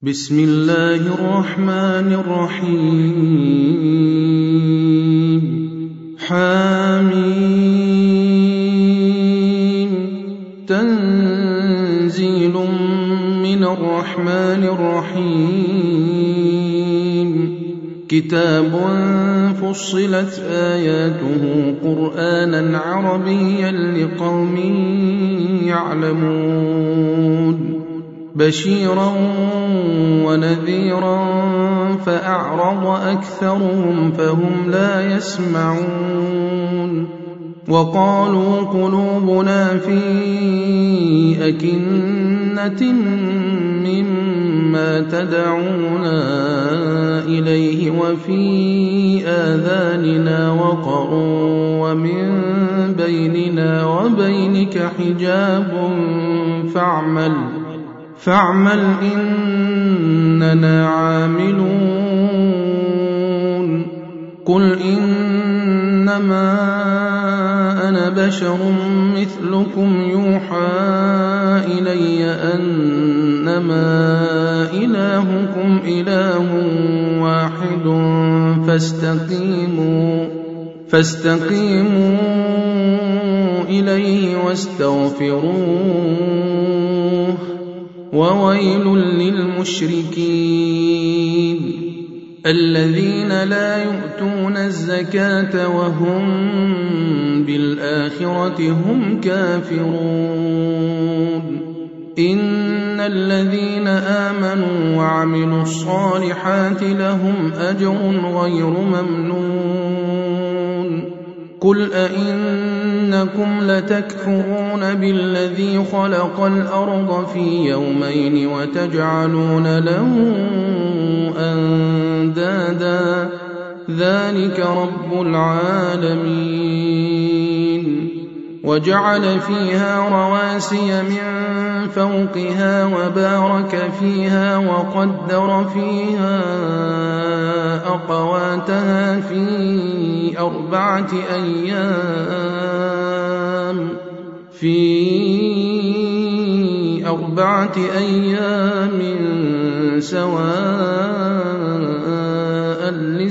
بسم الله الرحمن الرحيم حميم تنزيل من الرحمن الرحيم كتاب فصلت آياته قرآنا عربيا لقوم يعلمون بشيرا ونذيرا فأعرض أكثرهم فهم لا يسمعون وقالوا قلوبنا في أكنة مما تدعونا إليه وفي آذاننا وقر ومن بيننا وبينك حجاب فاعمل إننا عاملون قل إنما أنا بشر مثلكم يوحى إلي أنما إلهكم إله واحد فاستقيموا إليه واستغفروه وويل للمشركين الذين لا يؤتون الزكاة وهم بالآخرة هم كافرون إن الذين آمنوا وعملوا الصالحات لهم أجر غير ممنون قل أئنكم لتكفرون بالذي خلق الأرض في يومين وتجعلون له أندادا ذلك رب العالمين وجعل فيها رواسي من فوقها وبارك فيها وقدر فيها أقواتها في أربعة أيام سواء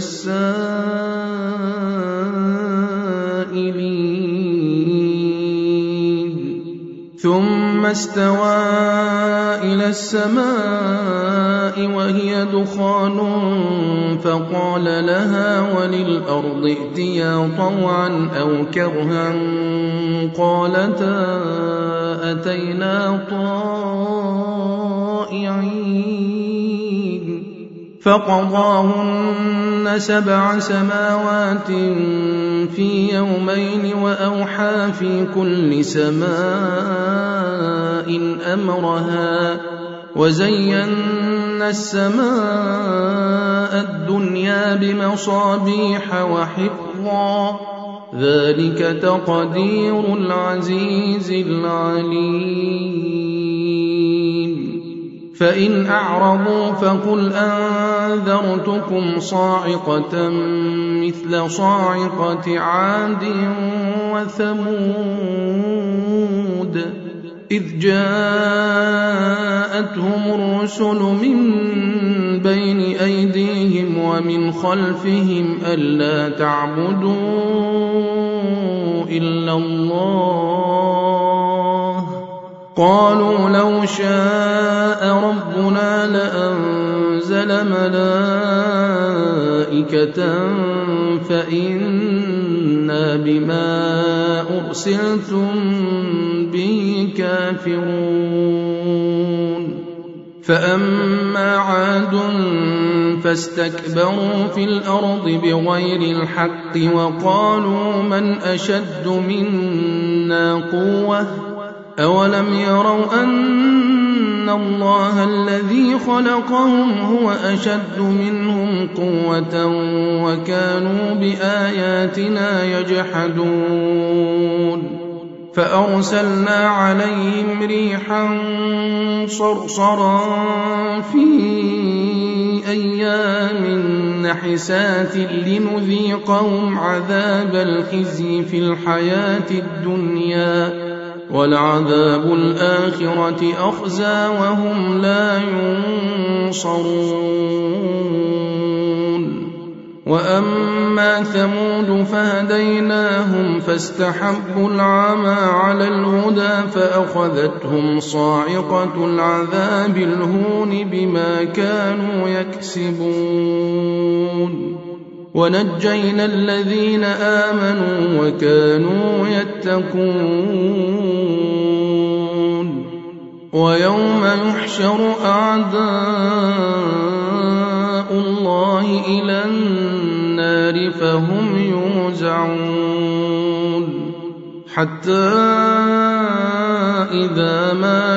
للسائلين ثم استوى إلى السماء وهي دخان فقال لها وللأرض ائتيا طوعا أو كرها قالتا أتينا طائعين فقضاهن 7 سماوات في يومين وأوحى في كل سماء أمرها وزينا السماء الدنيا بمصابيح وحفظا ذلك تقدير العزيز العليم فإن أعرضوا فقل أنذرتكم صاعقة مثل صاعقة عاد وثمود إذ جاءتهم الرسل من بين أيديهم ومن خلفهم ألا تعبدوا إلا الله قالوا لو شاء ربنا لأنزل ملائكة فإنا بما أرسلتم به كافرون فأما عاد فاستكبروا في الأرض بغير الحق وقالوا من أشد منا قوة أولم يروا أن الله الذي خلقهم هو أشد منهم قوة وكانوا بآياتنا يجحدون فأرسلنا عليهم ريحا صرصرا في أيام نحسات لنذيقهم عذاب الخزي في الحياة الدنيا ولعذاب الآخرة أخزى وهم لا ينصرون وأما ثمود فهديناهم فاستحبوا العمى على الهدى فأخذتهم صاعقة العذاب الهون بما كانوا يكسبون ونجينا الذين آمنوا وكانوا يتقون ويوم يحشر أعداء الله إلى النار فهم يوزعون حتى إذا ما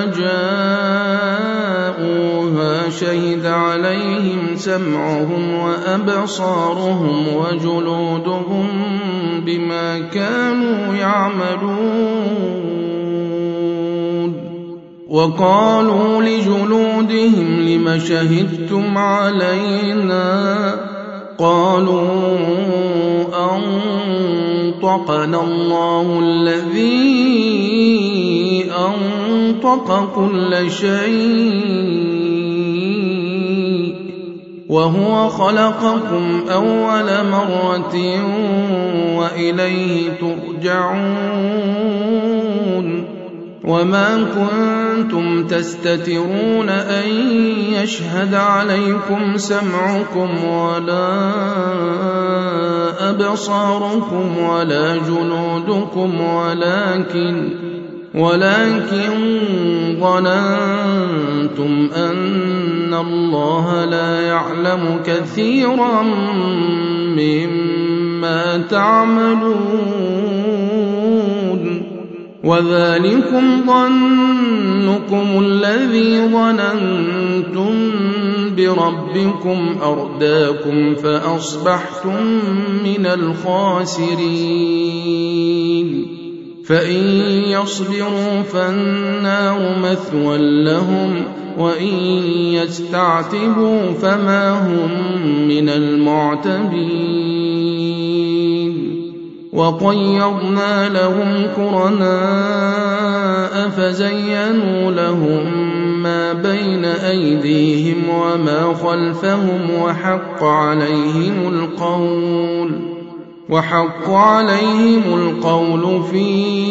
جاءوها شهد عليهم سمعهم وأبصارهم وجلودهم بما كانوا يعملون وقالوا لجلودهم لم شهدتم علينا قالوا أنطقنا الله الذي أنطق كل شيء وهو خلقكم أول مرة وإليه ترجعون وما كنتم تستترون أن يشهد عليكم سمعكم ولا أبصاركم ولا جلودكم ولكن ظننتم أن الله لا يعلم كثيرا مما تعملون وذلكم ظنكم الذي ظننتم بربكم أرداكم فأصبحتم من الخاسرين فإن يصبروا فالنار مثوى لهم وإن يستعتبوا فما هم من المعتبين وقيضنا لهم قرناء فزينوا لهم ما بين أيديهم وما خلفهم وحق عليهم القول في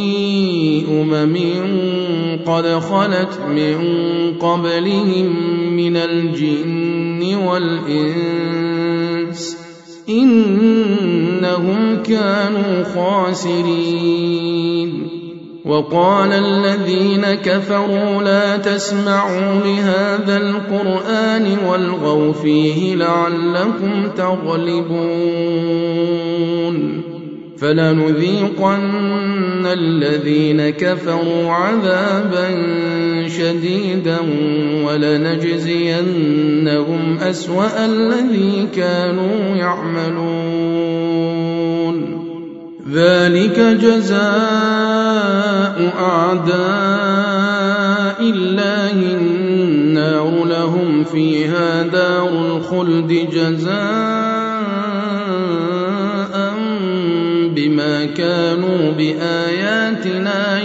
قد خلت من قبلهم من الجن والإنس إنهم كانوا خاسرين وقال الذين كفروا لا تسمعوا لهذا القرآن والغوا فيه لعلكم تغلبون فلنذيقن الذين كفروا عذابا شديدا ولنجزينهم أسوأ الذي كانوا يعملون ذلك جزاء أعداء الله النار لهم فيها دار الخلد جزاء بما كانوا بآياتنا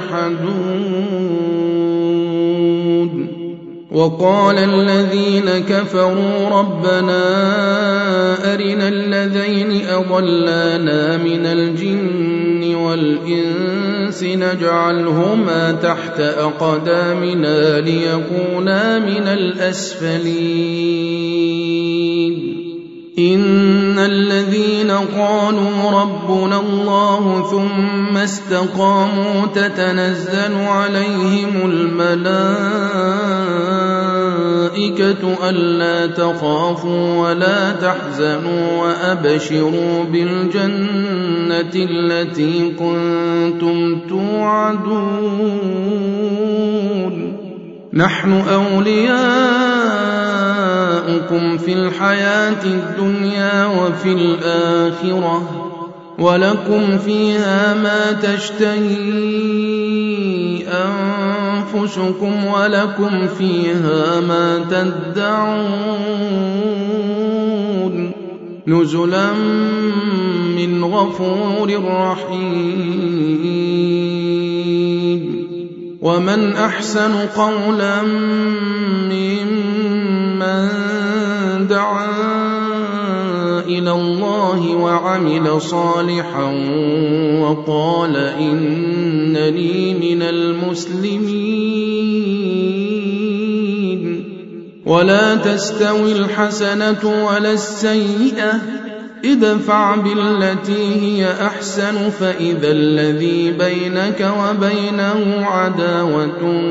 يجحدون وقال الذين كفروا ربنا أرنا الذين أضلانا من الجن والإنس نجعلهما تحت أقدامنا ليكونا من الأسفلين إن الذين قالوا ربنا الله ثم استقاموا تتنزل عليهم الملائكة ألا تخافوا ولا تحزنوا وأبشروا بالجنة التي كنتم توعدون نحن أولياؤكم في الحياة الدنيا وفي الآخرة ولكم فيها ما تشتهي أنفسكم ولكم فيها ما تدعون نزلا من غفور رحيم ومن أحسن قولا ممن إلى الله وعمل صالحا وقال إنني من المسلمين. ولا تستوي الحسنة ولا السيئة، ادفع بالتي هي أحسن فإذا الذي بينك وبينه عداوة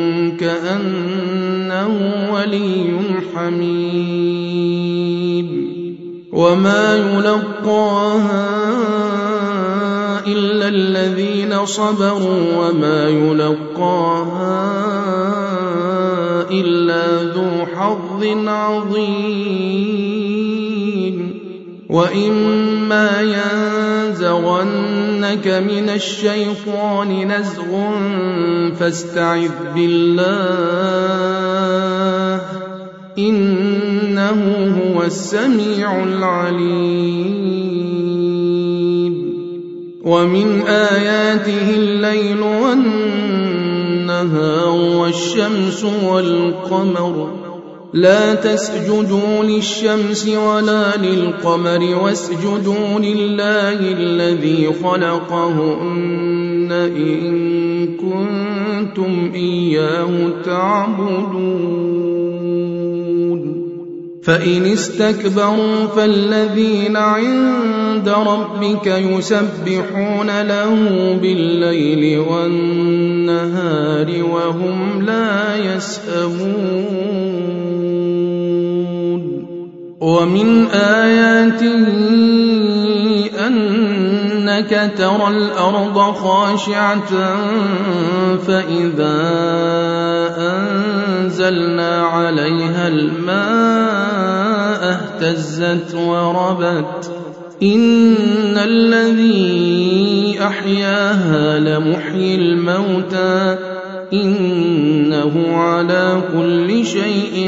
كأنه ولي حميم. وما يلقاها إلا الذين صبروا وما يلقاها إلا ذو حظ عظيم. وإما ينزغنك من الشيطان نزغ فاستعذ بالله إنه هو السميع العليم. ومن آياته الليل والنهار والشمس والقمر، لا تسجدوا للشمس ولا للقمر واسجدوا لله الذي خلقهن إن كنتم إياه تعبدون. فإن استكبروا فالذين عند ربك يسبحون له بالليل والنهار وهم لا يسأمون. ومن آياته أنك ترى الأرض خاشعة فإذا أنزلنا عليها الماء اهتزت وربت إن الذي أحياها لمحيي الموتى إنه على كل شيء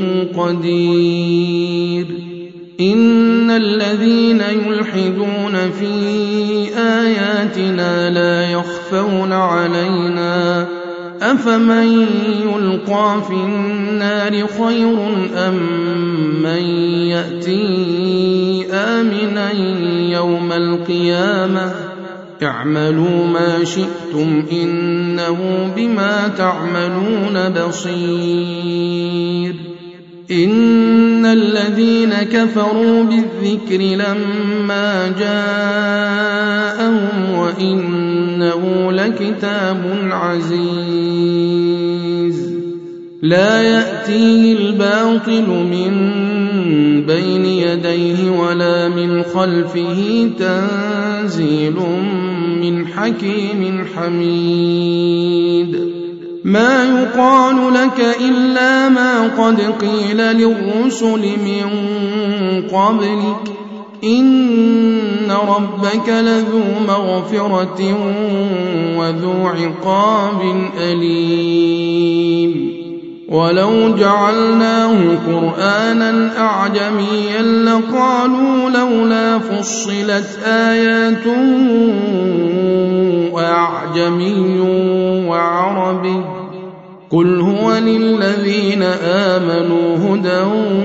قدير. إن الذين يلحدون في آياتنا لا يخفون علينا أفمن يلقى في النار خير أم من يأتي آمنا يوم القيامة اعملوا ما شئتم إنه بما تعملون بصير. إن الذين كفروا بالذكر لما جاءهم وإنه لكتاب عزيز لا يأتيه الباطل من بين يديه ولا من خلفه تنزيل من حكيم حميد. ما يقال لك إلا ما قد قيل للرسل من قبلك إن ربك لذو مغفرة وذو عقاب أليم. ولو جعلناه قرآنا أعجميا لقالوا لولا فصلت آياته أعجمي وعربي قل هو للذين آمنوا هدى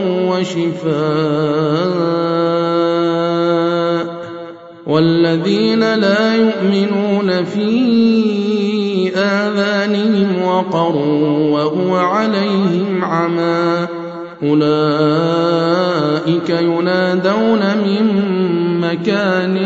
وشفاء والذين لا يؤمنون في آذانهم وقر وهو عليهم عمى أولئك ينادون من مكان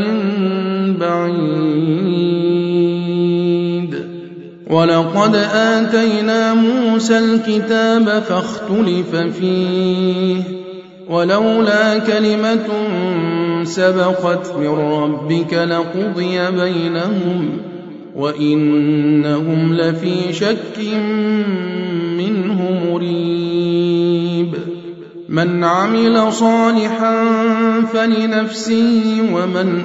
بعيد. ولقد آتينا موسى الكتاب فاختلف فيه ولولا كلمة سبقت من ربك لقضي بينهم وإنهم لفي شك منه مريب. من عمل صالحا فلنفسه ومن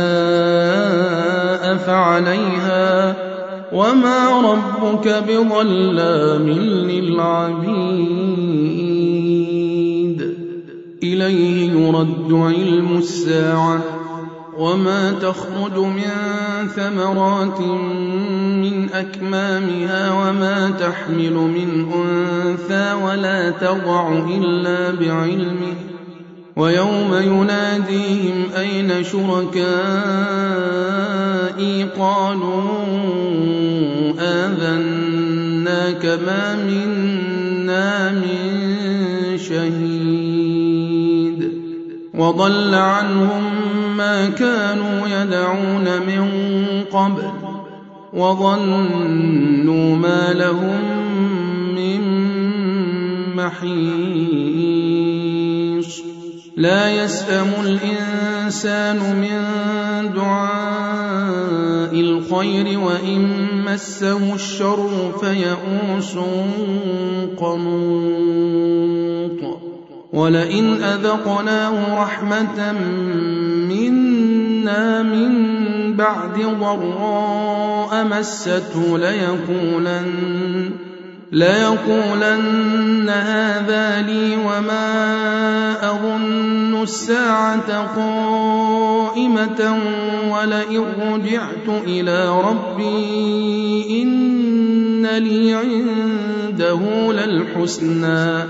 أساء فعليها وما ربك بظلام للعبيد. إليه يرد علم الساعة وما تخرج من ثمرات من أكمامها وما تحمل من أنثى ولا تضع إلا بعلمه ويوم يناديهم أين شركائي قالوا آذناك ما منا من شهيد وضل عنهم ما كانوا يدعون من قبل وظنوا ما لهم من محيص لا يسأم الإنسان من دعاء الخير وإن مسه الشر فيئوس قنوط ولئن أذقناه رحمة منا من بعد ضراء مسته ليقولن هذا لي وما أظن الساعة قائمة ولئن رجعت إلى ربي إن لي عنده للحسنى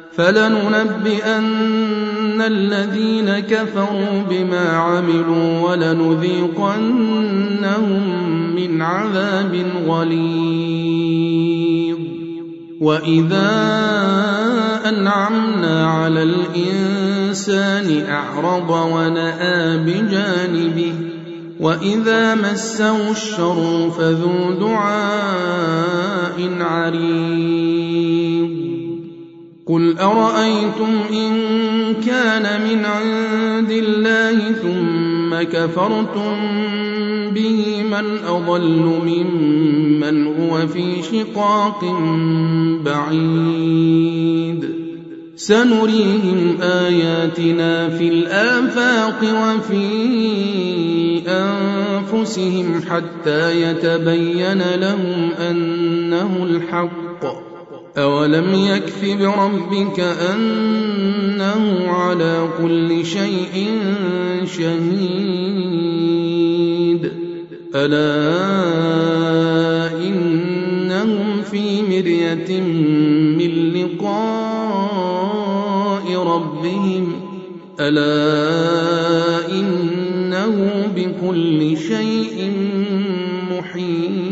فلننبئن الذين كفروا بما عملوا ولنذيقنهم من عذاب غليظ وإذا أنعمنا على الإنسان أعرض ونأى بجانبه وإذا مسه الشر فذو دعاء عريض قل أرأيتم إن كان من عند الله ثم كفرتم به من أضل ممن هو في شقاق بعيد سنريهم آياتنا في الآفاق وفي أنفسهم حتى يتبين لهم أنه الحق أولم يكف بربك أنه على كل شيء شهيد ألا إنهم في مرية من لقاء ربهم ألا إنه بكل شيء محيط